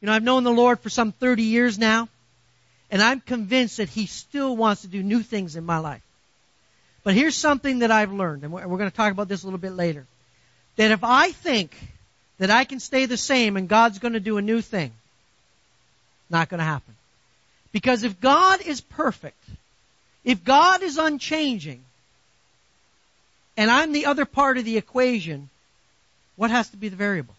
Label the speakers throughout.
Speaker 1: You know, I've known the Lord for some 30 years now, and I'm convinced that He still wants to do new things in my life. But here's something that I've learned, and we're going to talk about this a little bit later, that if I think that I can stay the same and God's going to do a new thing, not going to happen. Because if God is perfect, if God is unchanging, and I'm the other part of the equation, what has to be the variable?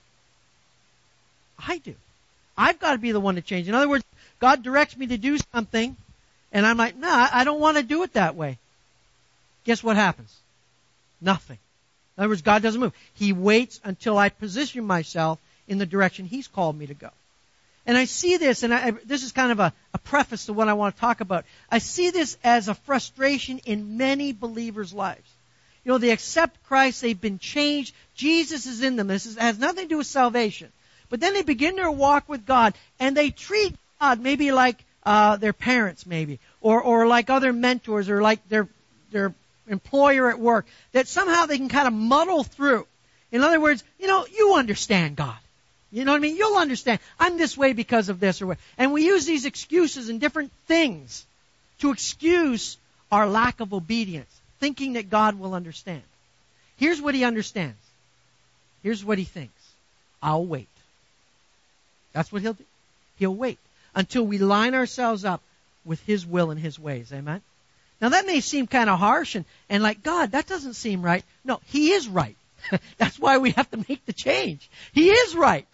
Speaker 1: I do. I've got to be the one to change. In other words, God directs me to do something, and I'm like, nah, I don't want to do it that way. Guess what happens? Nothing. In other words, God doesn't move. He waits until I position myself in the direction He's called me to go. And I see this, and this is kind of a preface to what I want to talk about. I see this as a frustration in many believers' lives. You know, they accept Christ, they've been changed, Jesus is in them. This has nothing to do with salvation. But then they begin their walk with God, and they treat God maybe like their parents, maybe, or like other mentors, or like their employer at work, that somehow they can kind of muddle through. In other words, you know, you understand God. You know what I mean? You'll understand. I'm this way because of this or what. And we use these excuses and different things to excuse our lack of obedience, thinking that God will understand. Here's what He understands. Here's what He thinks. I'll wait. That's what He'll do. He'll wait until we line ourselves up with His will and His ways. Amen? Now that may seem kind of harsh and like, God, that doesn't seem right. No, He is right. That's why we have to make the change. He is right.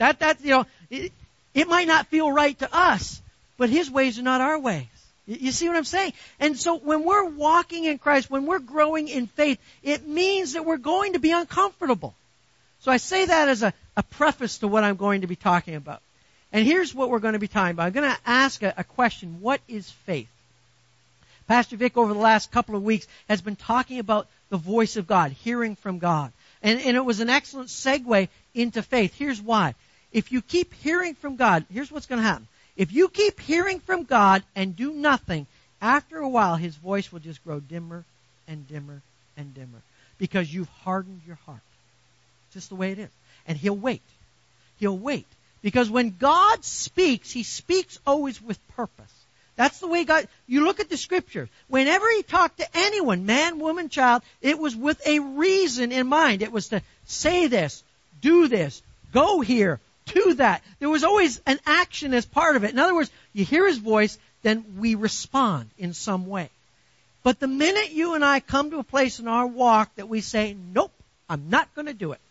Speaker 1: It might not feel right to us, but His ways are not our ways. You see what I'm saying? And so when we're walking in Christ, when we're growing in faith, it means that we're going to be uncomfortable. So I say that as a preface to what I'm going to be talking about. And here's what we're going to be talking about. I'm going to ask a question. What is faith? Pastor Vic, over the last couple of weeks, has been talking about the voice of God, hearing from God. And it was an excellent segue into faith. Here's why. If you keep hearing from God, here's what's going to happen. If you keep hearing from God and do nothing, after a while His voice will just grow dimmer and dimmer and dimmer because you've hardened your heart. It's just the way it is. And He'll wait. He'll wait. Because when God speaks, He speaks always with purpose. That's the way God, you look at the Scripture. Whenever He talked to anyone, man, woman, child, it was with a reason in mind. It was to say this, do this, go here, do that. There was always an action as part of it. In other words, you hear His voice, then we respond in some way. But the minute you and I come to a place in our walk that we say, nope, I'm not going to do it.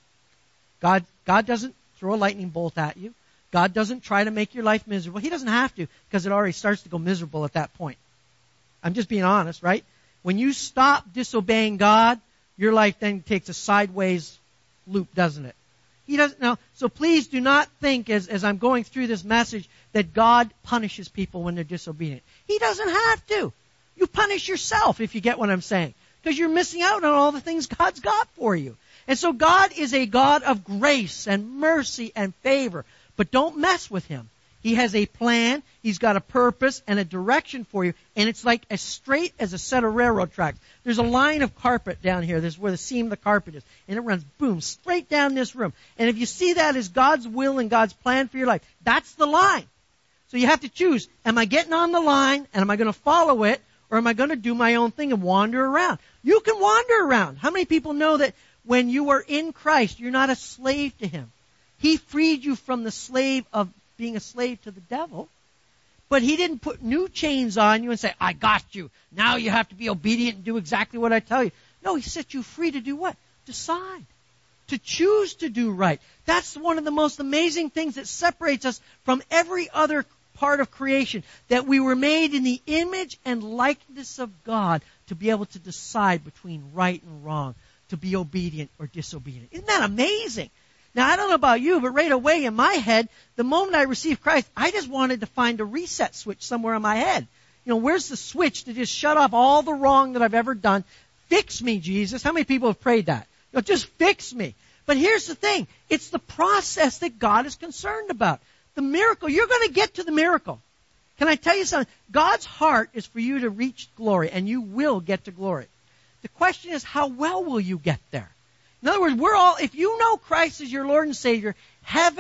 Speaker 1: God doesn't throw a lightning bolt at you. God doesn't try to make your life miserable. He doesn't have to, because it already starts to go miserable at that point. I'm just being honest, right? When you stop disobeying God, your life then takes a sideways loop, doesn't it? He doesn't know. So please do not think as I'm going through this message that God punishes people when they're disobedient. He doesn't have to. You punish yourself, if you get what I'm saying, because you're missing out on all the things God's got for you. And so God is a God of grace and mercy and favor. But don't mess with Him. He has a plan, He's got a purpose and a direction for you, and it's like as straight as a set of railroad tracks. There's a line of carpet down here. This is where the seam of the carpet is. And it runs, boom, straight down this room. And if you see that as God's will and God's plan for your life, that's the line. So you have to choose, am I getting on the line, and am I going to follow it, or am I going to do my own thing and wander around? You can wander around. How many people know that when you are in Christ, you're not a slave to Him? He freed you from the slave of being a slave to the devil, but He didn't put new chains on you and say, I got you. Now you have to be obedient and do exactly what I tell you. No, He set you free to do what? Decide. To choose to do right. That's one of the most amazing things that separates us from every other part of creation, that we were made in the image and likeness of God to be able to decide between right and wrong, to be obedient or disobedient. Isn't that amazing? Now, I don't know about you, but right away in my head, the moment I received Christ, I just wanted to find a reset switch somewhere in my head. You know, where's the switch to just shut off all the wrong that I've ever done? Fix me, Jesus. How many people have prayed that? You know, just fix me. But here's the thing. It's the process that God is concerned about. The miracle, you're going to get to the miracle. Can I tell you something? God's heart is for you to reach glory, and you will get to glory. The question is, how well will you get there? In other words, if you know Christ as your Lord and Savior, heaven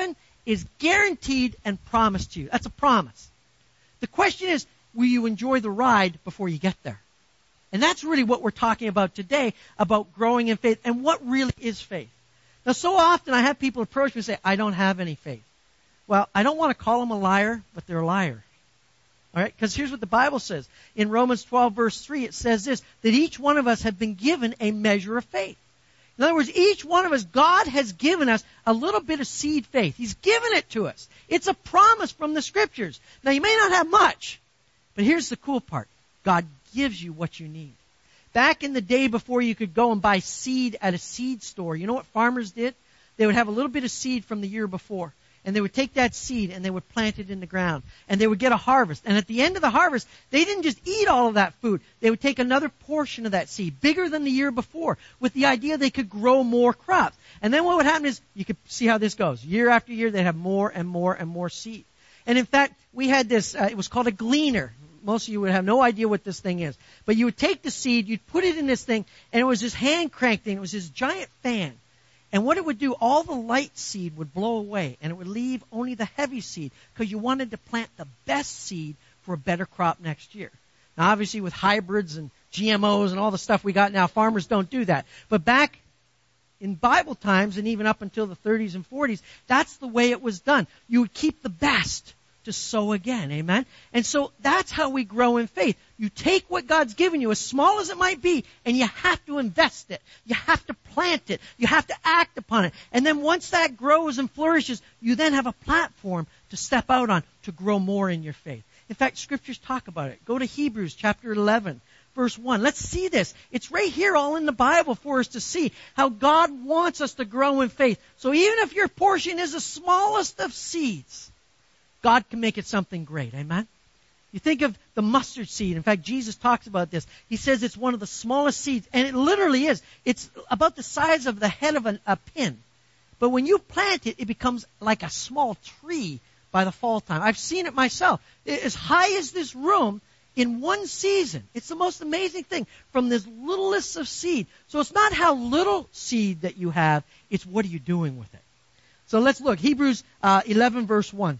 Speaker 1: is guaranteed and promised to you. That's a promise. The question is, will you enjoy the ride before you get there? And that's really what we're talking about today, about growing in faith and what really is faith. Now, so often I have people approach me and say, I don't have any faith. Well, I don't want to call them a liar, but they're a liar. All right? Because here's what the Bible says. In Romans 12, verse 3, it says this, that each one of us have been given a measure of faith. In other words, each one of us, God has given us a little bit of seed faith. He's given it to us. It's a promise from the Scriptures. Now, you may not have much, but here's the cool part. God gives you what you need. Back in the day before you could go and buy seed at a seed store, you know what farmers did? They would have a little bit of seed from the year before. And they would take that seed and they would plant it in the ground. And they would get a harvest. And at the end of the harvest, they didn't just eat all of that food. They would take another portion of that seed, bigger than the year before, with the idea they could grow more crops. And then what would happen is, you could see how this goes. Year after year, they'd have more and more and more seed. And in fact, we had this, it was called a gleaner. Most of you would have no idea what this thing is. But you would take the seed, you'd put it in this thing, and it was this hand crank thing. It was this giant fan. And what it would do, all the light seed would blow away, and it would leave only the heavy seed, because you wanted to plant the best seed for a better crop next year. Now, obviously, with hybrids and GMOs and all the stuff we got now, farmers don't do that. But back in Bible times, and even up until the 30s and 40s, that's the way it was done. You would keep the best to sow again, amen? And so that's how we grow in faith. You take what God's given you, as small as it might be, and you have to invest it. You have to plant it. You have to act upon it. And then once that grows and flourishes, you then have a platform to step out on to grow more in your faith. In fact, Scriptures talk about it. Go to Hebrews chapter 11, verse 1. Let's see this. It's right here all in the Bible for us to see how God wants us to grow in faith. So even if your portion is the smallest of seeds, God can make it something great. Amen? You think of the mustard seed. In fact, Jesus talks about this. He says it's one of the smallest seeds, and it literally is. It's about the size of the head of a pin. But when you plant it, it becomes like a small tree by the fall time. I've seen it myself. As high as this room in one season. It's the most amazing thing, from this littlest of seed. So it's not how little seed that you have, it's what are you doing with it. So let's look. Hebrews 11, verse 1.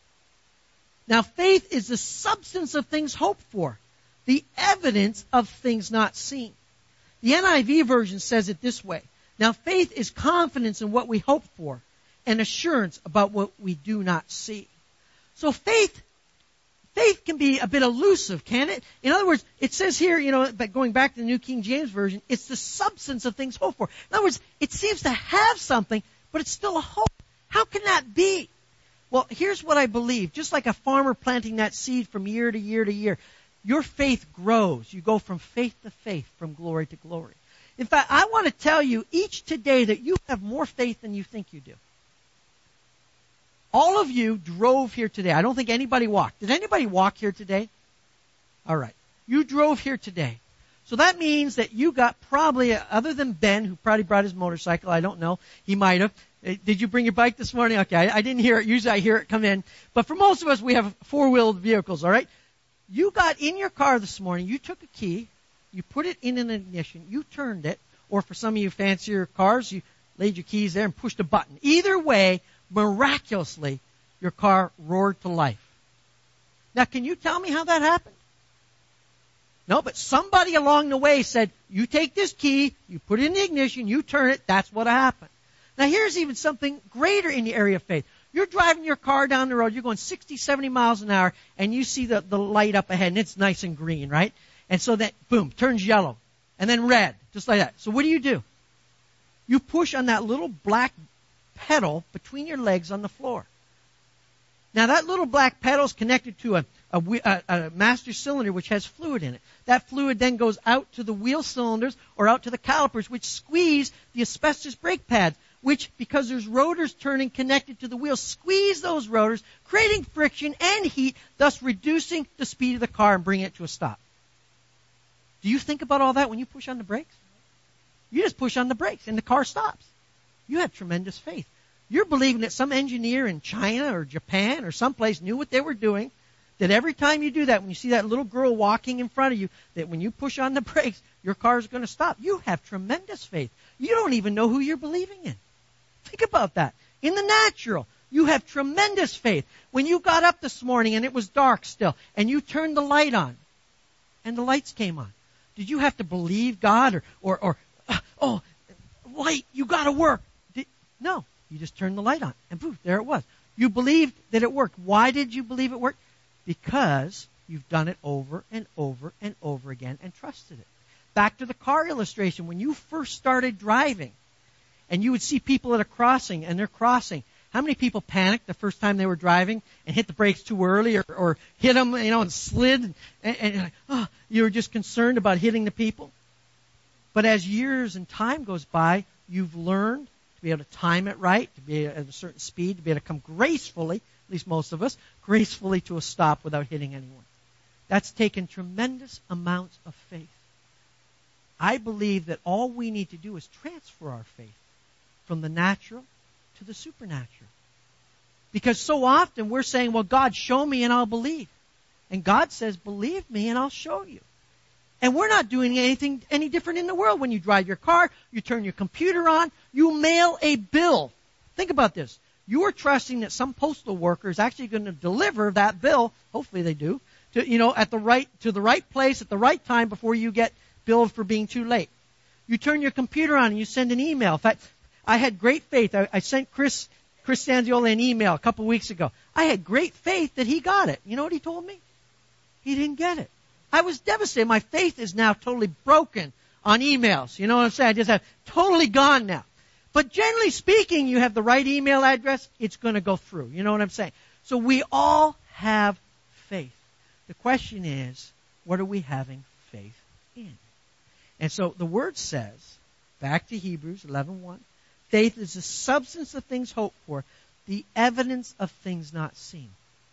Speaker 1: Now, faith is the substance of things hoped for, the evidence of things not seen. The NIV version says it this way. Now, faith is confidence in what we hope for and assurance about what we do not see. So faith can be a bit elusive, can it? In other words, it says here, but going back to the New King James Version, it's the substance of things hoped for. In other words, it seems to have something, but it's still a hope. How can that be? Well, here's what I believe. Just like a farmer planting that seed from year to year to year, your faith grows. You go from faith to faith, from glory to glory. In fact, I want to tell you each today that you have more faith than you think you do. All of you drove here today. I don't think anybody walked. Did anybody walk here today? All right. You drove here today. So that means that you got probably, other than Ben, who probably brought his motorcycle, I don't know, he might have. Did you bring your bike this morning? Okay, I didn't hear it. Usually I hear it come in. But for most of us, we have four-wheeled vehicles, all right? You got in your car this morning, you took a key, you put it in an ignition, you turned it, or for some of you fancier cars, you laid your keys there and pushed a button. Either way, miraculously, your car roared to life. Now, can you tell me how that happened? No, but somebody along the way said, you take this key, you put it in the ignition, you turn it, that's what happened. Now, here's even something greater in the area of faith. You're driving your car down the road, you're going 60, 70 miles an hour, and you see the light up ahead, and it's nice and green, right? And so that, boom, turns yellow, and then red, just like that. So what do? You push on that little black pedal between your legs on the floor. Now, that little black pedal is connected to a master cylinder which has fluid in it. That fluid then goes out to the wheel cylinders or out to the calipers, which squeeze the asbestos brake pads, which, because there's rotors turning connected to the wheels, squeeze those rotors, creating friction and heat, thus reducing the speed of the car and bringing it to a stop. Do you think about all that when you push on the brakes? You just push on the brakes and the car stops. You have tremendous faith. You're believing that some engineer in China or Japan or someplace knew what they were doing, that every time you do that, when you see that little girl walking in front of you, that when you push on the brakes, your car is going to stop. You have tremendous faith. You don't even know who you're believing in. Think about that. In the natural, You have tremendous faith. When you got up this morning and it was dark still, and you turned the light on, and the lights came on, did you have to believe God or oh, light, you got to work? No. You just turned the light on, and poof, there it was. You believed that it worked. Why did you believe it worked? Because you've done it over and over and over again and trusted it. Back to the car illustration. When you first started driving, and you would see people at a crossing, and they're crossing, how many people panicked the first time they were driving and hit the brakes too early or hit them, and slid, and you're like, oh, you were just concerned about hitting the people? But as years and time goes by, you've learned to be able to time it right, to be at a certain speed, to be able to come gracefully, at least most of us, gracefully to a stop without hitting anyone. That's taken tremendous amounts of faith. I believe that all we need to do is transfer our faith from the natural to the supernatural. Because so often we're saying, well, God, show me and I'll believe. And God says, believe me and I'll show you. And we're not doing anything any different in the world. When you drive your car, you turn your computer on, you mail a bill. Think about this. You are trusting that some postal worker is actually going to deliver that bill, hopefully they do, to the right place at the right time before you get billed for being too late. You turn your computer on and you send an email. In fact, I had great faith. I sent Chris Sanziola an email a couple weeks ago. I had great faith that he got it. You know what he told me? He didn't get it. I was devastated. My faith is now totally broken on emails. You know what I'm saying? I just have totally gone now. But generally speaking, you have the right email address, it's going to go through. You know what I'm saying? So we all have faith. The question is, what are we having faith in? And so the word says, back to Hebrews 11:1, faith is the substance of things hoped for, the evidence of things not seen.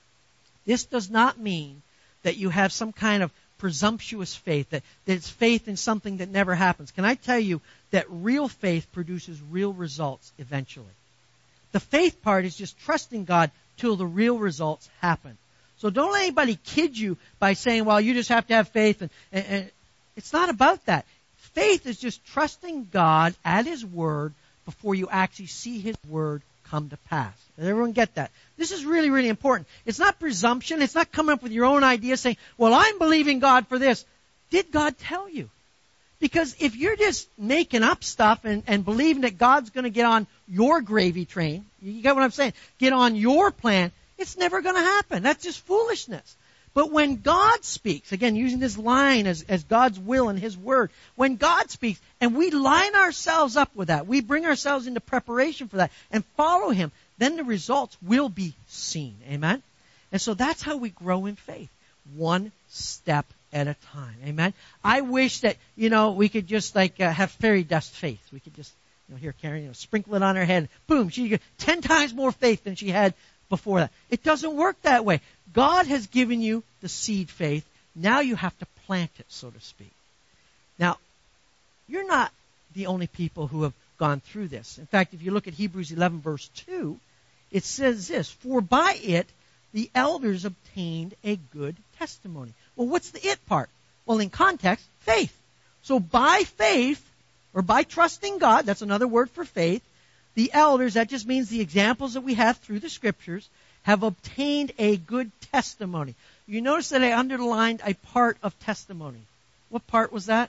Speaker 1: This does not mean that you have some kind of presumptuous faith, that it's faith in something that never happens. Can I tell you that real faith produces real results eventually? The faith part is just trusting God till the real results happen. So don't let anybody kid you by saying, well, you just have to have faith. And it's not about that. Faith is just trusting God at His Word before you actually see His Word come to pass. Does everyone get that? This is really, really important. It's not presumption. It's not coming up with your own ideas saying, well, I'm believing God for this. Did God tell you? Because if you're just making up stuff and believing that God's going to get on your gravy train, you get what I'm saying? Get on your plan, it's never going to happen. That's just foolishness. But when God speaks, again, using this line as God's will and His Word, when God speaks and we line ourselves up with that, we bring ourselves into preparation for that and follow Him, then the results will be seen. Amen? And so that's how we grow in faith. One step at a time. Amen? I wish that, we could just have fairy dust faith. We could just, here, Karen, sprinkle it on her head. Boom, she got 10 times more faith than she had before that. It doesn't work that way. God has given you the seed faith. Now you have to plant it, so to speak. Now, you're not the only people who have gone through this. In fact, if you look at Hebrews 11, verse 2, it says this, for by it the elders obtained a good testimony. Well, what's the it part? Well, in context, faith. So by faith, or by trusting God, that's another word for faith, the elders, that just means the examples that we have through the Scriptures, have obtained a good testimony. You notice that I underlined a part of testimony. What part was that?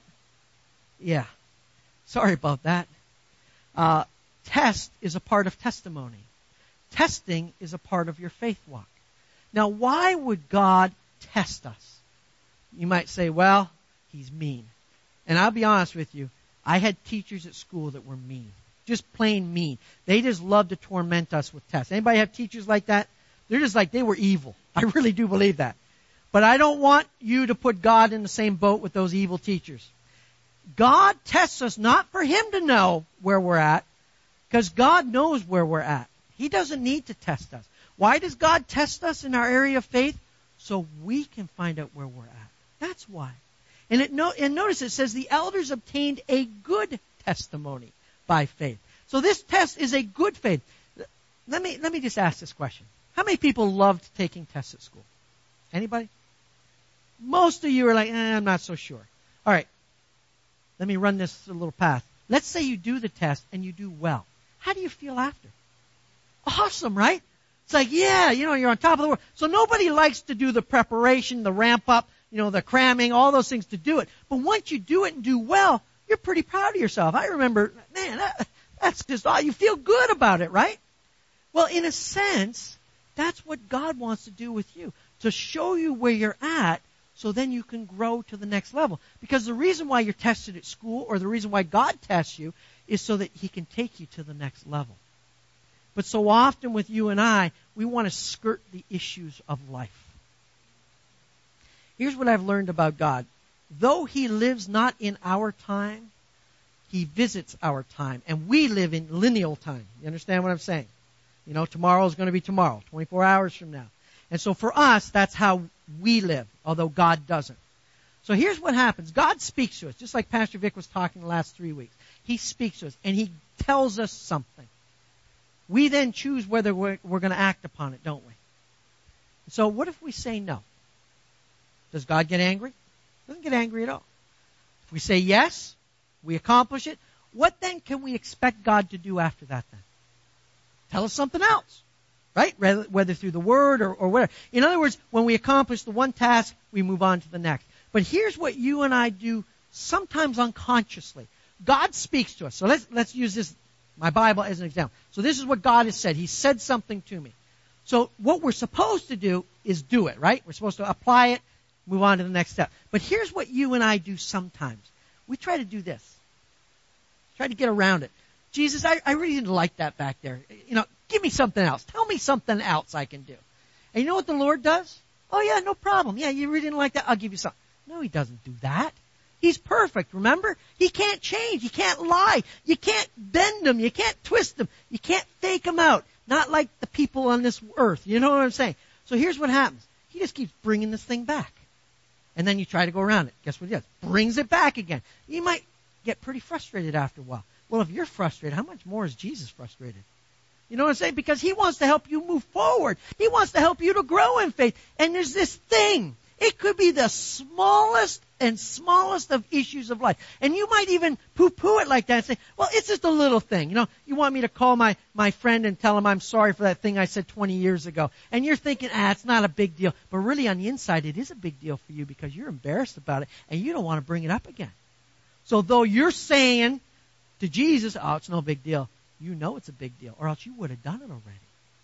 Speaker 1: Yeah. Sorry about that. Test is a part of testimony. Testing is a part of your faith walk. Now, why would God test us? You might say, well, He's mean. And I'll be honest with you, I had teachers at school that were mean. Just plain mean. They just loved to torment us with tests. Anybody have teachers like that? They're just like, they were evil. I really do believe that. But I don't want you to put God in the same boat with those evil teachers. God tests us not for Him to know where we're at, because God knows where we're at. He doesn't need to test us. Why does God test us in our area of faith? So we can find out where we're at. That's why. And notice it says the elders obtained a good testimony by faith. So this test is a good faith. Let me just ask this question. How many people loved taking tests at school? Anybody? Most of you are like, I'm not so sure. All right. Let me run this a little path. Let's say you do the test and you do well. How do you feel after? Awesome, right? It's like, yeah, you're on top of the world. So nobody likes to do the preparation, the ramp up, the cramming, all those things to do it. But once you do it and do well, you're pretty proud of yourself. I remember, man, that's just, you feel good about it, right? Well, in a sense, that's what God wants to do with you, to show you where you're at so then you can grow to the next level. Because the reason why you're tested at school, or the reason why God tests you, is so that He can take you to the next level. But so often with you and I, we want to skirt the issues of life. Here's what I've learned about God. Though He lives not in our time, He visits our time. And we live in lineal time. You understand what I'm saying? Tomorrow is going to be tomorrow, 24 hours from now. And so for us, that's how we live, although God doesn't. So here's what happens. God speaks to us, just like Pastor Vic was talking the last 3 weeks. He speaks to us, and He tells us something. We then choose whether we're going to act upon it, don't we? So what if we say no? Does God get angry? He doesn't get angry at all. If we say yes, we accomplish it, what then can we expect God to do after that then? Tell us something else, right? Whether through the Word or whatever. In other words, when we accomplish the one task, we move on to the next. But here's what you and I do sometimes unconsciously. God speaks to us. So let's use this, my Bible, as an example. So this is what God has said. He said something to me. So what we're supposed to do is do it, right? We're supposed to apply it, move on to the next step. But here's what you and I do sometimes. We try to do this. Try to get around it. Jesus, I really didn't like that back there. Give me something else. Tell me something else I can do. And you know what the Lord does? Oh yeah, no problem. Yeah, you really didn't like that. I'll give you something. No, He doesn't do that. He's perfect, remember? He can't change. He can't lie. You can't bend Him. You can't twist Him. You can't fake Him out. Not like the people on this earth. You know what I'm saying? So here's what happens. He just keeps bringing this thing back. And then you try to go around it. Guess what He does? Brings it back again. You might get pretty frustrated after a while. Well, if you're frustrated, how much more is Jesus frustrated? You know what I'm saying? Because He wants to help you move forward. He wants to help you to grow in faith. And there's this thing. It could be the smallest of issues of life. And you might even poo-poo it like that and say, well, it's just a little thing. You want me to call my friend and tell him I'm sorry for that thing I said 20 years ago. And you're thinking, it's not a big deal. But really on the inside, it is a big deal for you because you're embarrassed about it and you don't want to bring it up again. So though you're saying to Jesus, it's no big deal, you know it's a big deal, or else you would have done it already.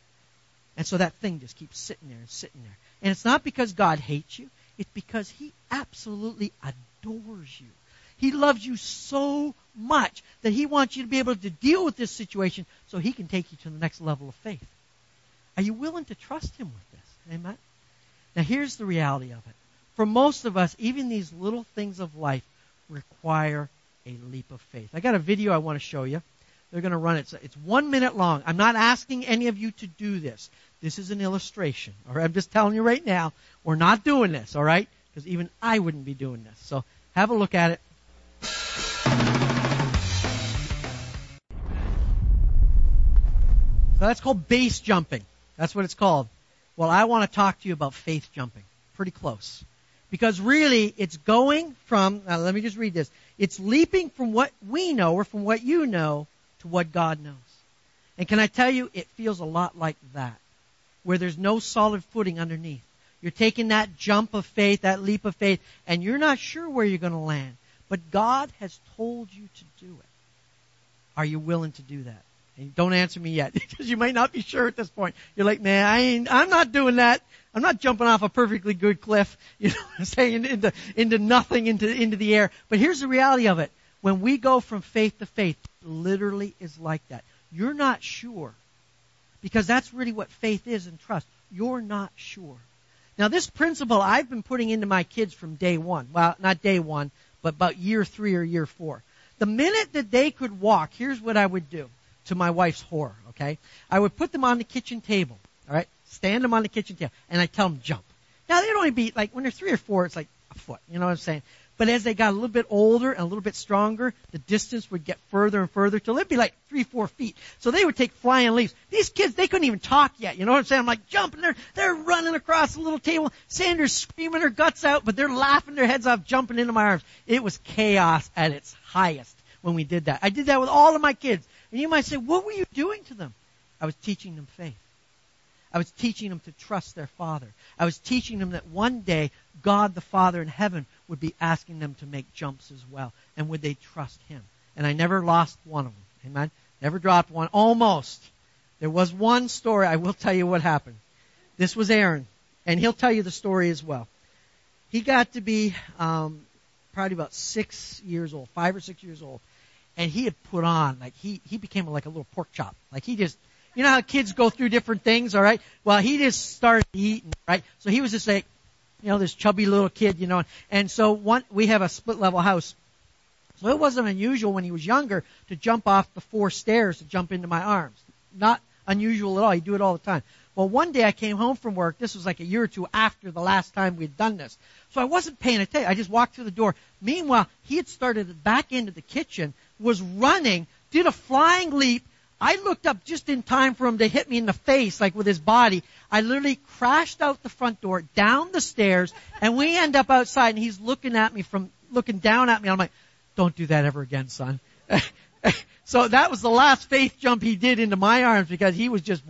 Speaker 1: And so that thing just keeps sitting there and sitting there. And it's not because God hates you. It's because He absolutely adores you. He loves you so much that He wants you to be able to deal with this situation so He can take you to the next level of faith. Are you willing to trust Him with this? Amen? Now here's the reality of it. For most of us, even these little things of life require a leap of faith. I got a video I want to show you. They're going to run it. It's 1 minute long. I'm not asking any of you to do this. This is an illustration. All right? I'm just telling you right now, we're not doing this, all right? Because even I wouldn't be doing this. So have a look at it. So that's called base jumping. That's what it's called. Well, I want to talk to you about faith jumping. Pretty close. Because really, it's going from, now let me just read this. It's leaping from what we know or from what you know to what God knows. And can I tell you, it feels a lot like that, where there's no solid footing underneath. You're taking that jump of faith, that leap of faith, and you're not sure where you're going to land. But God has told you to do it. Are you willing to do that? And don't answer me yet, because you might not be sure at this point. You're like, man, I'm not doing that. I'm not jumping off a perfectly good cliff, you know what I'm saying, into nothing, into the air. But here's the reality of it. When we go from faith to faith, it literally is like that. You're not sure. Because that's really what faith is and trust. You're not sure. Now this principle I've been putting into my kids from day one. Well, not day one, but about year 3 or year 4. The minute that they could walk, here's what I would do, to my wife's horror, okay? I would put them on the kitchen table, all right? Stand them on the kitchen table, and I tell them jump. Now they'd only be, like, when they're 3 or 4, it's like a foot, you know what I'm saying? But as they got a little bit older and a little bit stronger, the distance would get further and further till it'd be like 3-4 feet. So they would take flying leaps. These kids, they couldn't even talk yet. You know what I'm saying? I'm like jumping. They're running across the little table. Sandra's screaming her guts out, but they're laughing their heads off, jumping into my arms. It was chaos at its highest when we did that. I did that with all of my kids. And you might say, what were you doing to them? I was teaching them faith. I was teaching them to trust their Father. I was teaching them that one day God the Father in heaven would be asking them to make jumps as well. And would they trust Him? And I never lost one of them. Amen? Never dropped one. Almost. There was one story. I will tell you what happened. This was Aaron. And he'll tell you the story as well. He got to be probably about 6 years old, 5 or 6 years old. And he had put on, like he became like a little pork chop. Like he just, you know how kids go through different things, all right? Well, he just started eating, right? So he was just like, you know, this chubby little kid, you know. And so we have a split level house. So it wasn't unusual when he was younger to jump off the 4 stairs to jump into my arms. Not unusual at all. He'd do it all the time. Well, one day I came home from work. This was like a year or two after the last time we'd done this. So I wasn't paying attention. I just walked through the door. Meanwhile, he had started back into the kitchen, was running, did a flying leap. I looked up just in time for him to hit me in the face, like with his body. I literally crashed out the front door, down the stairs, and we end up outside, and he's looking down at me. I'm like, don't do that ever again, son. So that was the last faith jump he did into my arms because he was just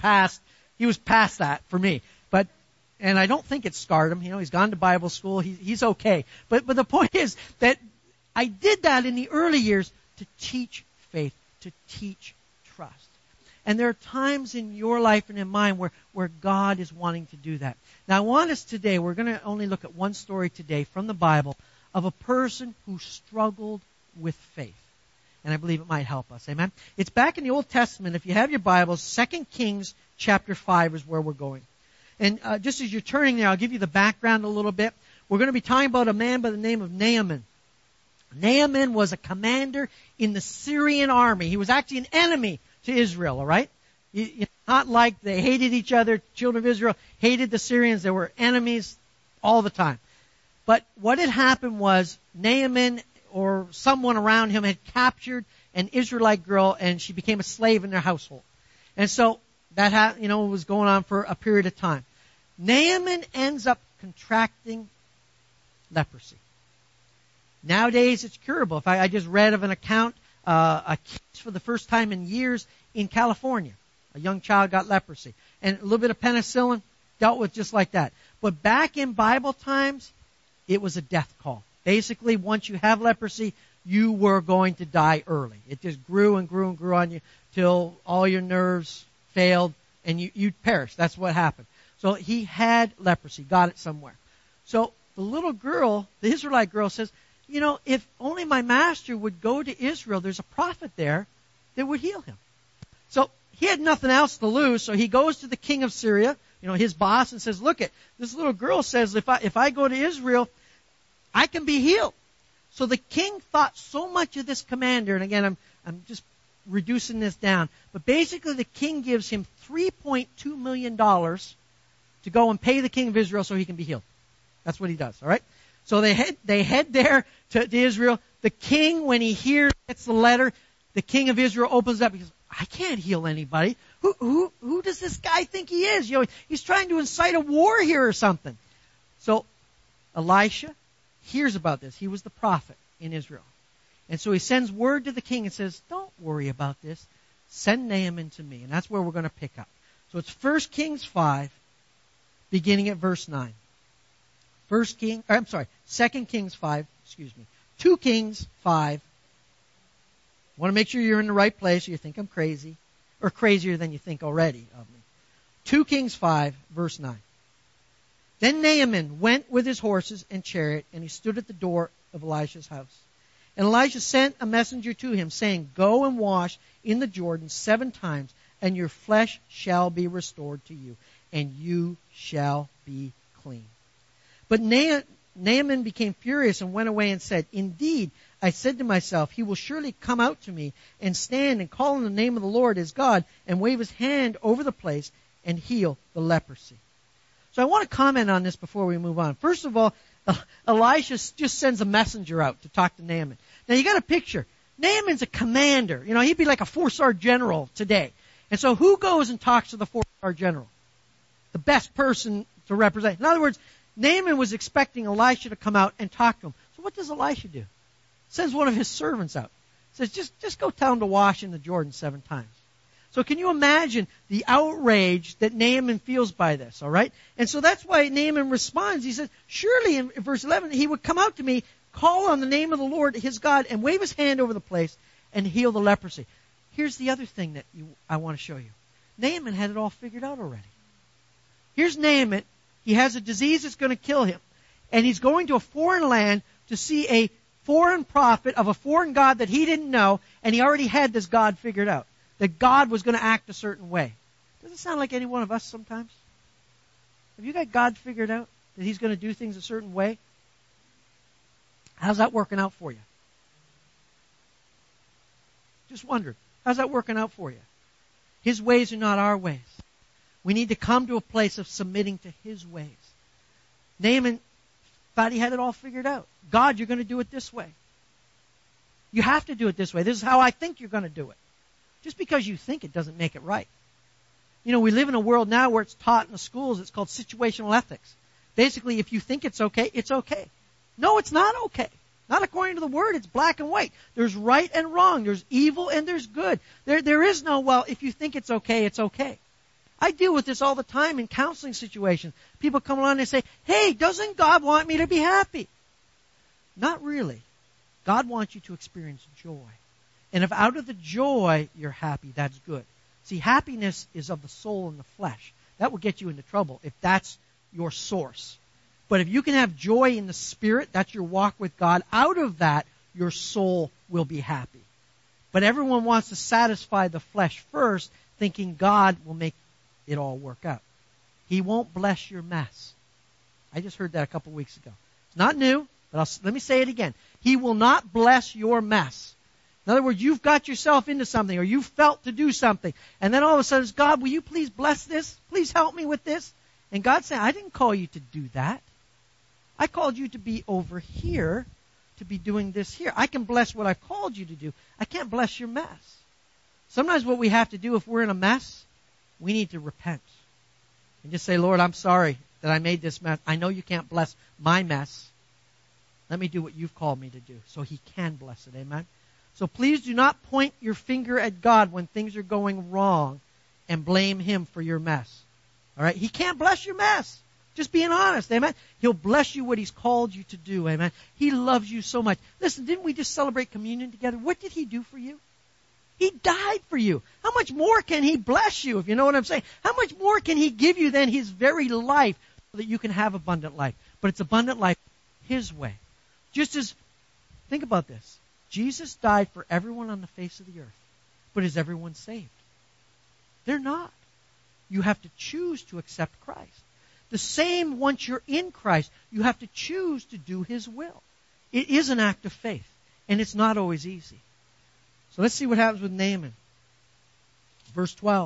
Speaker 1: he was past that for me. And I don't think it scarred him. You know, he's gone to Bible school. He's okay. But the point is that I did that in the early years to teach faith, to teach trust. And there are times in your life and in mine where God is wanting to do that. Now I want us today, we're going to only look at one story today from the Bible of a person who struggled with faith. And I believe it might help us. Amen? It's back in the Old Testament. If you have your Bibles, 2 Kings chapter 5 is where we're going. And just as you're turning there, I'll give you the background a little bit. We're going to be talking about a man by the name of Naaman. Naaman was a commander in the Syrian army. He was actually an enemy to Israel, all right? Not like they hated each other. Children of Israel hated the Syrians. They were enemies all the time. But what had happened was Naaman or someone around him had captured an Israelite girl, and she became a slave in their household. And so that was going on for a period of time. Naaman ends up contracting leprosy. Nowadays, it's curable. I just read of an account, a case for the first time in years in California. A young child got leprosy. And a little bit of penicillin, dealt with just like that. But back in Bible times, it was a death call. Basically, once you have leprosy, you were going to die early. It just grew and grew and grew on you till all your nerves failed and you'd perish. That's what happened. So he had leprosy, got it somewhere. So the little girl, the Israelite girl says, you know, if only my master would go to Israel, there's a prophet there that would heal him. So he had nothing else to lose, so he goes to the king of Syria, you know, his boss, and says, look, this little girl says if I go to Israel, I can be healed. So the king thought so much of this commander, and again, I'm just reducing this down, but basically the king gives him $3.2 million to go and pay the king of Israel so he can be healed. That's what he does, all right? So they head there to Israel. The king, when he gets the letter, the king of Israel opens up. He goes, I can't heal anybody. Who does this guy think he is? You know, he's trying to incite a war here or something. So Elisha hears about this. He was the prophet in Israel. And so he sends word to the king and says, don't worry about this. Send Naaman to me. And that's where we're going to pick up. So it's 2 Kings 5, beginning at verse 9. 2 Kings 5, 2 Kings 5. I want to make sure you're in the right place or you think I'm crazy, or crazier than you think already of me. 2 Kings 5, verse 9. Then Naaman went with his horses and chariot, and he stood at the door of Elisha's house. And Elisha sent a messenger to him, saying, go and wash in the Jordan 7 times, and your flesh shall be restored to you, and you shall be clean. But Naaman became furious and went away and said, indeed, I said to myself, he will surely come out to me and stand and call on the name of the Lord his God and wave his hand over the place and heal the leprosy. So I want to comment on this before we move on. First of all, Elisha just sends a messenger out to talk to Naaman. Now you got a picture. Naaman's a commander. You know, he'd be like a 4-star general today. And so who goes and talks to the 4-star general? The best person to represent. In other words, Naaman was expecting Elisha to come out and talk to him. So what does Elisha do? Sends one of his servants out. Says, just go tell him to wash in the Jordan 7 times. So can you imagine the outrage that Naaman feels by this, all right? And so that's why Naaman responds. He says, surely in verse 11, he would come out to me, call on the name of the Lord his God, and wave his hand over the place and heal the leprosy. Here's the other thing that I want to show you. Naaman had it all figured out already. Here's Naaman. He has a disease that's going to kill him. And he's going to a foreign land to see a foreign prophet of a foreign god that he didn't know, and he already had this God figured out. That God was going to act a certain way. Does it sound like any one of us sometimes? Have you got God figured out? That he's going to do things a certain way? How's that working out for you? Just wondered. How's that working out for you? His ways are not our ways. We need to come to a place of submitting to his ways. Naaman thought he had it all figured out. God, you're going to do it this way. You have to do it this way. This is how I think you're going to do it. Just because you think it doesn't make it right. You know, we live in a world now where it's taught in the schools. It's called situational ethics. Basically, if you think it's okay, it's okay. No, it's not okay. Not according to the Word. It's black and white. There's right and wrong. There's evil and there's good. There is no, well, if you think it's okay, it's okay. I deal with this all the time in counseling situations. People come along and they say, hey, doesn't God want me to be happy? Not really. God wants you to experience joy. And if out of the joy you're happy, that's good. See, happiness is of the soul and the flesh. That will get you into trouble if that's your source. But if you can have joy in the Spirit, that's your walk with God, out of that, your soul will be happy. But everyone wants to satisfy the flesh first, thinking God will make it all work out. He won't bless your mess. I just heard that a couple weeks ago. It's not new, but let me say it again. He will not bless your mess. In other words, you've got yourself into something, or you felt to do something, and then all of a sudden, God, will you please bless this? Please help me with this? And God said, I didn't call you to do that. I called you to be over here, to be doing this here. I can bless what I've called you to do. I can't bless your mess. Sometimes what we have to do if we're in a mess, we need to repent. And just say, Lord, I'm sorry that I made this mess. I know you can't bless my mess. Let me do what you've called me to do so he can bless it. Amen? So please do not point your finger at God when things are going wrong and blame him for your mess. All right? He can't bless your mess. Just being honest. Amen? He'll bless you what he's called you to do. Amen? He loves you so much. Listen, didn't we just celebrate communion together? What did he do for you? He died for you. How much more can he bless you, if you know what I'm saying? How much more can he give you than his very life so that you can have abundant life? But it's abundant life his way. Just as, think about this. Jesus died for everyone on the face of the earth. But is everyone saved? They're not. You have to choose to accept Christ. The same once you're in Christ, you have to choose to do his will. It is an act of faith, and it's not always easy. So let's see what happens with Naaman. Verse 12.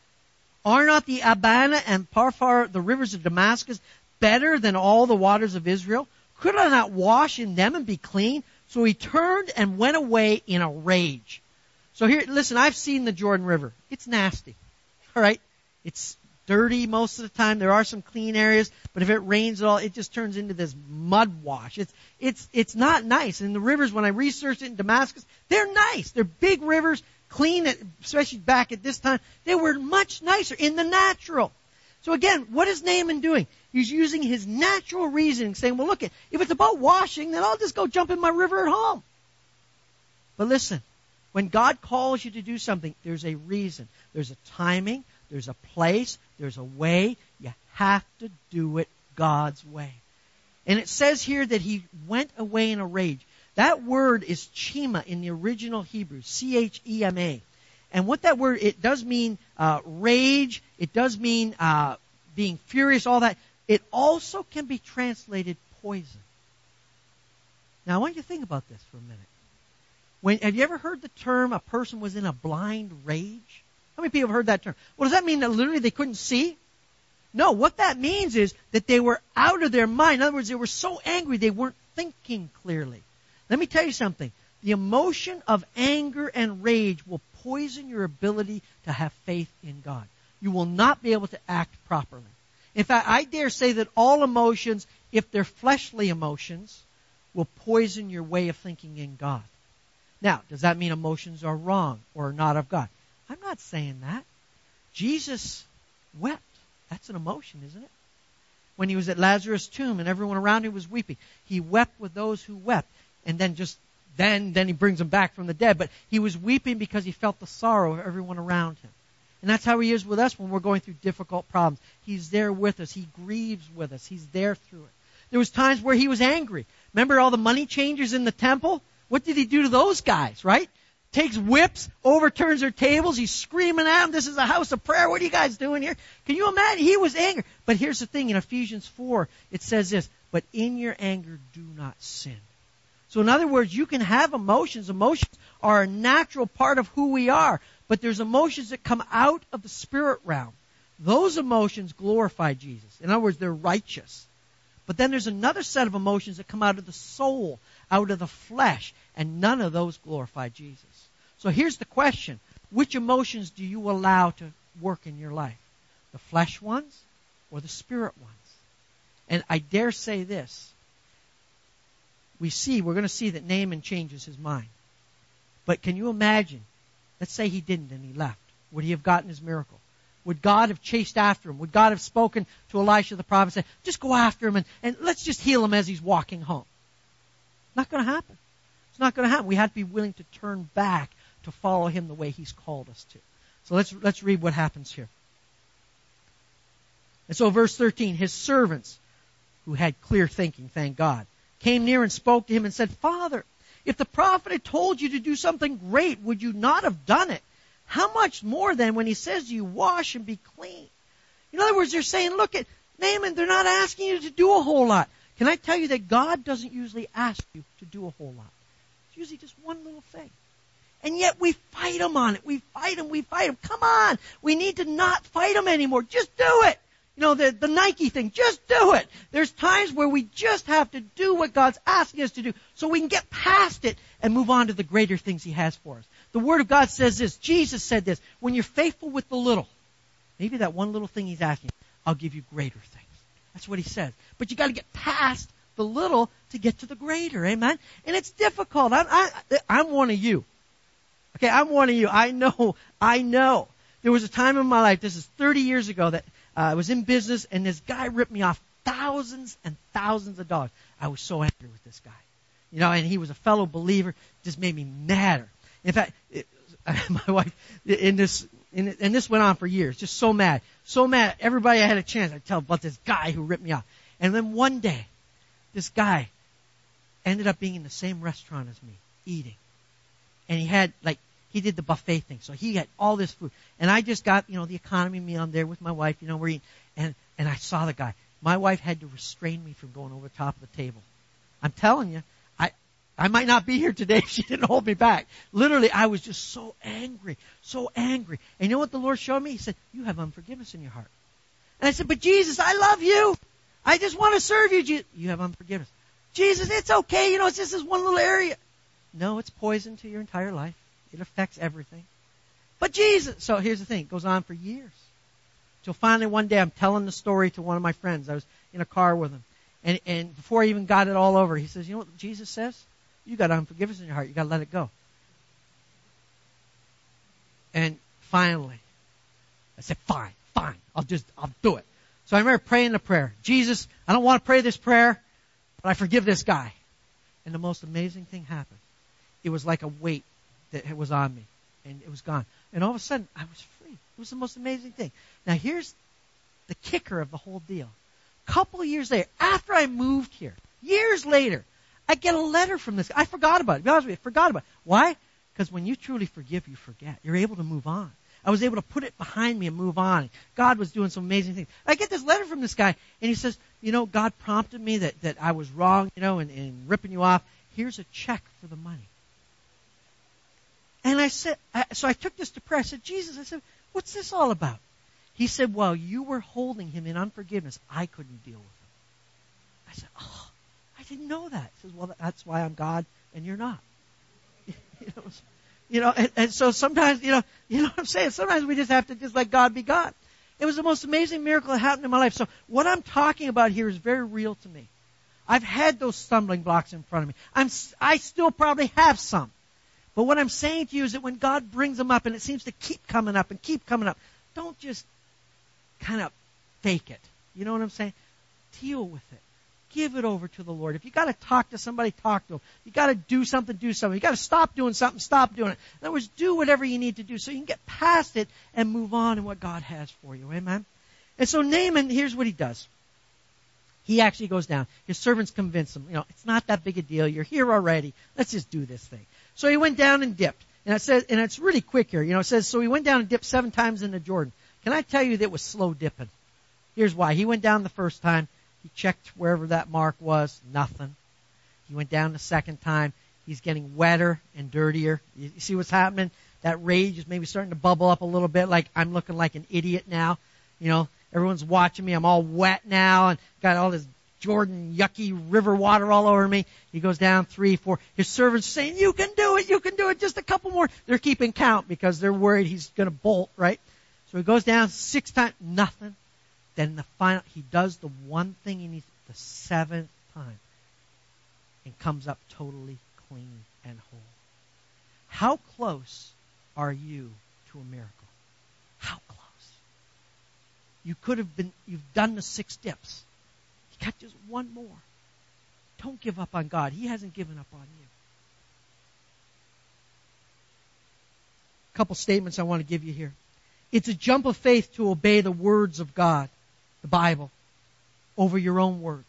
Speaker 1: Are not the Abana and Pharpar, the rivers of Damascus, better than all the waters of Israel? Could I not wash in them and be clean? So he turned and went away in a rage. So here, listen, I've seen the Jordan River. It's nasty. All right? It's dirty most of the time. There are some clean areas, but if it rains at all, it just turns into this mud wash. It's not nice. And the rivers, when I researched it in Damascus, they're nice. They're big rivers, clean, especially back at this time. They were much nicer in the natural. So again, what is Naaman doing? He's using his natural reasoning, saying, well, look, if it's about washing, then I'll just go jump in my river at home. But listen, when God calls you to do something, there's a reason. There's a timing. There's a place. There's a way. You have to do it God's way. And it says here that he went away in a rage. That word is chema in the original Hebrew, C-H-E-M-A. And what that word, it does mean rage. It does mean being furious, all that. It also can be translated poison. Now, I want you to think about this for a minute. Have you ever heard the term a person was in a blind rage? How many people have heard that term? Well, does that mean that literally they couldn't see? No, what that means is that they were out of their mind. In other words, they were so angry they weren't thinking clearly. Let me tell you something. The emotion of anger and rage will poison your ability to have faith in God. You will not be able to act properly. In fact, I dare say that all emotions, if they're fleshly emotions, will poison your way of thinking in God. Now, does that mean emotions are wrong or not of God? I'm not saying that. Jesus wept. That's an emotion, isn't it? When he was at Lazarus' tomb and everyone around him was weeping, he wept with those who wept. And then he brings them back from the dead. But he was weeping because he felt the sorrow of everyone around him. And that's how he is with us when we're going through difficult problems. He's there with us. He grieves with us. He's there through it. There was times where he was angry. Remember all the money changers in the temple? What did he do to those guys, right? Takes whips, overturns their tables. He's screaming at them, this is a house of prayer. What are you guys doing here? Can you imagine? He was angry. But here's the thing. In Ephesians 4, it says this, but in your anger do not sin. So in other words, you can have emotions. Emotions are a natural part of who we are. But there's emotions that come out of the spirit realm. Those emotions glorify Jesus. In other words, they're righteous. But then there's another set of emotions that come out of the soul, out of the flesh, and none of those glorify Jesus. So here's the question. Which emotions do you allow to work in your life? The flesh ones or the spirit ones? And I dare say this. We're going to see that Naaman changes his mind. But can you imagine? Let's say he didn't and he left. Would he have gotten his miracle? Would God have chased after him? Would God have spoken to Elisha the prophet and said, just go after him and let's just heal him as he's walking home? Not going to happen. It's not going to happen. We have to be willing to turn back to follow him the way he's called us to. So let's read what happens here. And so verse 13, his servants, who had clear thinking, thank God, came near and spoke to him and said, Father, if the prophet had told you to do something great, would you not have done it? How much more then when he says to you, wash and be clean? In other words, they're saying, look at Naaman, they're not asking you to do a whole lot. Can I tell you that God doesn't usually ask you to do a whole lot? It's usually just one little thing. And yet we fight him on it. We fight him. Come on. We need to not fight him anymore. Just do it. You know, the Nike thing, just do it. There's times where we just have to do what God's asking us to do so we can get past it and move on to the greater things he has for us. The Word of God says this. Jesus said this. When you're faithful with the little, maybe that one little thing he's asking, I'll give you greater things. That's what he says. But you got to get past the little to get to the greater. Amen? And it's difficult. I'm one of you. Okay, I'm one of you. I know. There was a time in my life, this is 30 years ago, that I was in business and this guy ripped me off thousands and thousands of dollars. I was so angry with this guy. You know, and he was a fellow believer. It just made me madder. In fact, my wife, and this went on for years, just so mad. Everybody I had a chance, I'd tell about this guy who ripped me off. And then one day, this guy ended up being in the same restaurant as me, eating. And he did the buffet thing. So he had all this food. And I just got, the economy meal. I'm there with my wife, we're eating. And I saw the guy. My wife had to restrain me from going over the top of the table. I'm telling you, I might not be here today if she didn't hold me back. Literally, I was just so angry. And you know what the Lord showed me? He said, you have unforgiveness in your heart. And I said, but Jesus, I love you. I just want to serve you. Jesus. You have unforgiveness. Jesus, it's okay. It's just this one little area. No, it's poison to your entire life. It affects everything. But Jesus, so here's the thing. It goes on for years. Till finally one day I'm telling the story to one of my friends. I was in a car with him. And before I even got it all over, he says, you know what Jesus says? You got unforgiveness in your heart. You got to let it go. And finally, I said, fine. I'll do it. So I remember praying the prayer. Jesus, I don't want to pray this prayer, but I forgive this guy. And the most amazing thing happened. It was like a weight that was on me. And it was gone. And all of a sudden, I was free. It was the most amazing thing. Now here's the kicker of the whole deal. A couple of years later, after I moved here, years later, I get a letter from this guy. I forgot about it. To be honest with you, I forgot about it. Why? Because when you truly forgive, you forget. You're able to move on. I was able to put it behind me and move on. God was doing some amazing things. I get this letter from this guy, and he says, God prompted me that I was wrong, in ripping you off. Here's a check for the money. And I said, so I took this to prayer. I said, Jesus, what's this all about? He said, while you were holding him in unforgiveness, I couldn't deal with him. I said, I didn't know that. He says, well, that's why I'm God and you're not. And so sometimes, you know what I'm saying? Sometimes we just have to just let God be God. It was the most amazing miracle that happened in my life. So what I'm talking about here is very real to me. I've had those stumbling blocks in front of me. I still probably have some. But what I'm saying to you is that when God brings them up and it seems to keep coming up and keep coming up, don't just kind of fake it. You know what I'm saying? Deal with it. Give it over to the Lord. If you got to talk to somebody, talk to them. You got to do something, do something. You got to stop doing something, stop doing it. In other words, do whatever you need to do so you can get past it and move on in what God has for you. Amen? And so Naaman, here's what he does. He actually goes down. His servants convince him, it's not that big a deal. You're here already. Let's just do this thing. So he went down and dipped. And it says, and it's really quick here. It says, so he went down and dipped 7 times in the Jordan. Can I tell you that it was slow dipping? Here's why. He went down the first time. He checked wherever that mark was. Nothing. He went down the second time. He's getting wetter and dirtier. You see what's happening? That rage is maybe starting to bubble up a little bit, like I'm looking like an idiot now. Everyone's watching me. I'm all wet now and got all this Jordan yucky river water all over me. He goes down 3, 4. His servants saying, you can do it, just a couple more. They're keeping count because they're worried he's going to bolt, right? So he goes down 6 times, nothing. Then the final, he does the one thing he needs the 7th time and comes up totally clean and whole. How close are you to a miracle? How close? You've done the 6 dips. You got just one more. Don't give up on God. He hasn't given up on you. A couple statements I want to give you here. It's a jump of faith to obey the words of God, the Bible, over your own words.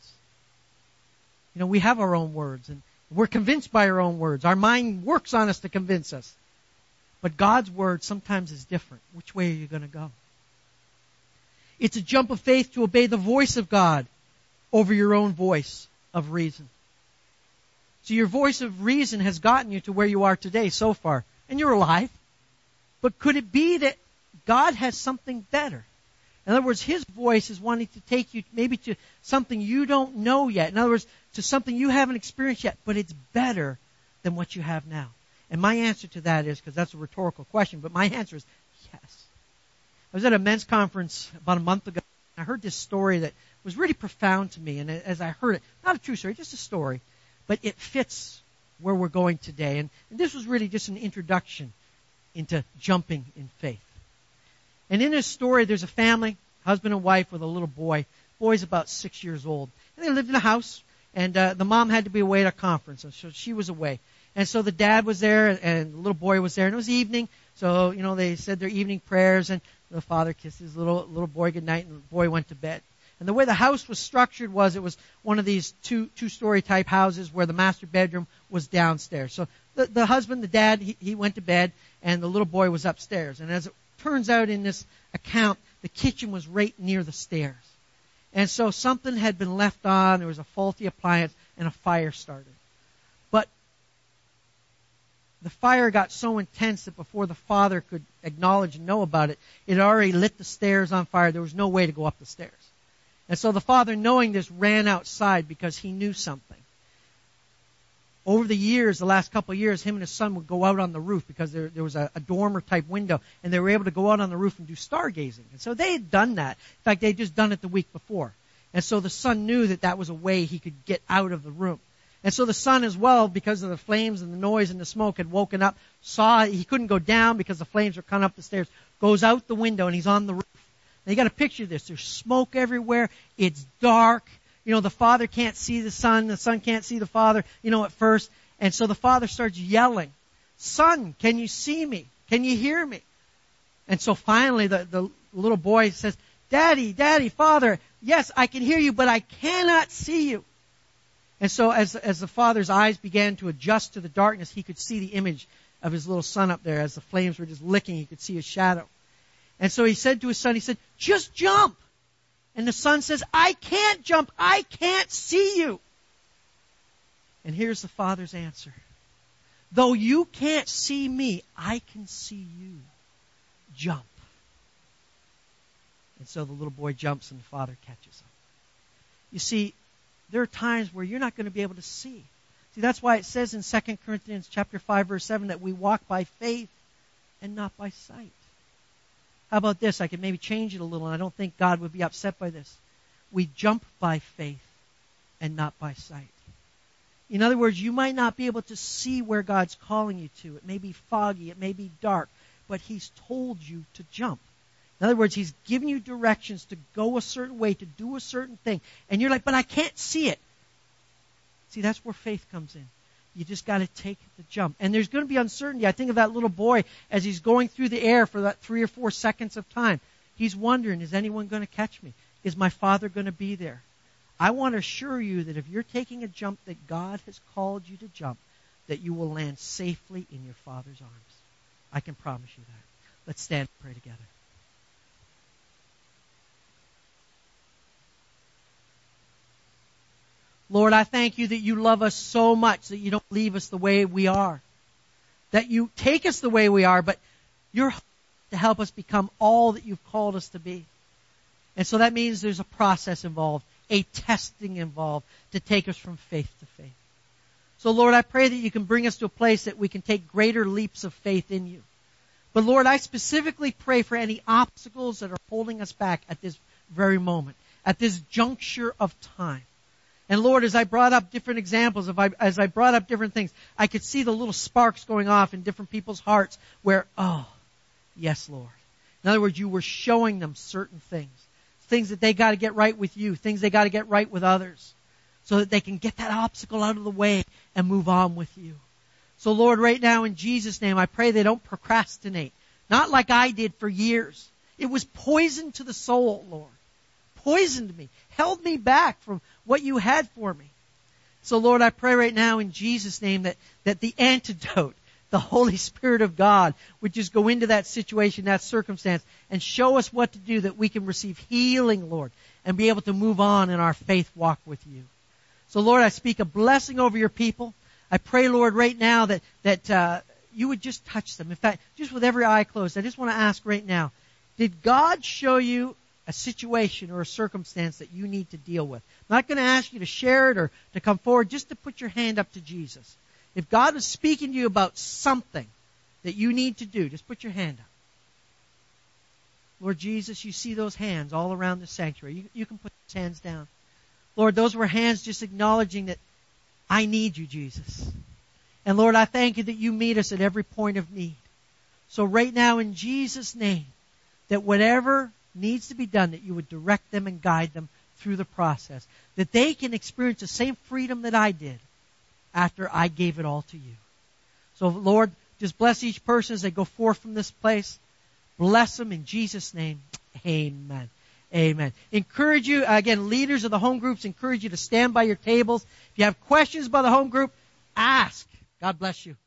Speaker 1: We have our own words, and we're convinced by our own words. Our mind works on us to convince us. But God's word sometimes is different. Which way are you going to go? It's a jump of faith to obey the voice of God over your own voice of reason. So your voice of reason has gotten you to where you are today so far, and you're alive. But could it be that God has something better? In other words, His voice is wanting to take you maybe to something you don't know yet. In other words, to something you haven't experienced yet, but it's better than what you have now. And my answer to that is, because that's a rhetorical question, but my answer is yes. I was at a men's conference about a month ago. I heard this story that was really profound to me. And as I heard it, not a true story, just a story, but it fits where we're going today. And this was really just an introduction into jumping in faith. And in this story, there's a family, husband and wife with a little boy. The boy's about 6 years old. And they lived in a house, and the mom had to be away at a conference, and so she was away. And so the dad was there, and the little boy was there, and it was evening. So, they said their evening prayers, and the father kissed his little boy goodnight, and the boy went to bed. And the way the house was structured was, it was one of these two-story type houses where the master bedroom was downstairs. So the husband, the dad, he went to bed, and the little boy was upstairs. And as it turns out in this account, the kitchen was right near the stairs. And so something had been left on, there was a faulty appliance, and a fire started. But the fire got so intense that before the father could acknowledge and know about it, it already lit the stairs on fire. There was no way to go up the stairs. And so the father, knowing this, ran outside because he knew something. Over the years, the last couple of years, him and his son would go out on the roof because there was a dormer type window, and they were able to go out on the roof and do stargazing. And so they had done that. In fact, they had just done it the week before. And so the son knew that that was a way he could get out of the room. And so the son as well, because of the flames and the noise and the smoke, had woken up, saw he couldn't go down because the flames were coming up the stairs, goes out the window, and he's on the roof. Now you got to picture this. There's smoke everywhere. It's dark. The father can't see the son can't see the father, at first. And so the father starts yelling, "Son, can you see me? Can you hear me?" And so finally the little boy says, Daddy, Father, yes, I can hear you, but I cannot see you. And so as the father's eyes began to adjust to the darkness, he could see the image of his little son up there. As the flames were just licking, he could see his shadow. And so he said to his son, "Just jump." And the son says, "I can't jump. I can't see you." And here's the father's answer. "Though you can't see me, I can see you. Jump." And so the little boy jumps and the father catches him. You see, there are times where you're not going to be able to see. See, that's why it says in 2 Corinthians chapter 5, verse 7 that we walk by faith and not by sight. How about this? I could maybe change it a little, and I don't think God would be upset by this. We jump by faith and not by sight. In other words, you might not be able to see where God's calling you to. It may be foggy, it may be dark, but He's told you to jump. In other words, He's given you directions to go a certain way, to do a certain thing. And you're like, but I can't see it. See, that's where faith comes in. You just got to take the jump. And there's going to be uncertainty. I think of that little boy as he's going through the air for that 3 or 4 seconds of time. He's wondering, is anyone going to catch me? Is my Father going to be there? I want to assure you that if you're taking a jump that God has called you to jump, that you will land safely in your Father's arms. I can promise you that. Let's stand and pray together. Lord, I thank you that you love us so much that you don't leave us the way we are. That you take us the way we are, but you're to help us become all that you've called us to be. And so that means there's a process involved, a testing involved to take us from faith to faith. So Lord, I pray that you can bring us to a place that we can take greater leaps of faith in you. But Lord, I specifically pray for any obstacles that are holding us back at this very moment, at this juncture of time. And Lord, as I brought up different examples, as I brought up different things, I could see the little sparks going off in different people's hearts where, oh, yes, Lord. In other words, you were showing them certain things. Things that they got to get right with you. Things they got to get right with others. So that they can get that obstacle out of the way and move on with you. So Lord, right now in Jesus' name, I pray they don't procrastinate. Not like I did for years. It was poison to the soul, Lord. Poisoned me. Held me back from what you had for me. So Lord, I pray right now in Jesus' name that the antidote, the Holy Spirit of God, would just go into that situation, that circumstance, and show us what to do that we can receive healing, Lord, and be able to move on in our faith walk with you. So Lord, I speak a blessing over your people. I pray, Lord, right now that you would just touch them. In fact, just with every eye closed, I just want to ask right now, did God show you a situation or a circumstance that you need to deal with? I'm not going to ask you to share it or to come forward, just to put your hand up to Jesus. If God is speaking to you about something that you need to do, just put your hand up. Lord Jesus, you see those hands all around the sanctuary. You can put those hands down. Lord, those were hands just acknowledging that I need you, Jesus. And Lord, I thank you that you meet us at every point of need. So right now in Jesus' name, that whatever needs to be done, that you would direct them and guide them through the process. That they can experience the same freedom that I did after I gave it all to you. So Lord, just bless each person as they go forth from this place. Bless them in Jesus' name. Amen. Amen. Encourage you, again, leaders of the home groups, encourage you to stand by your tables. If you have questions about the home group, ask. God bless you.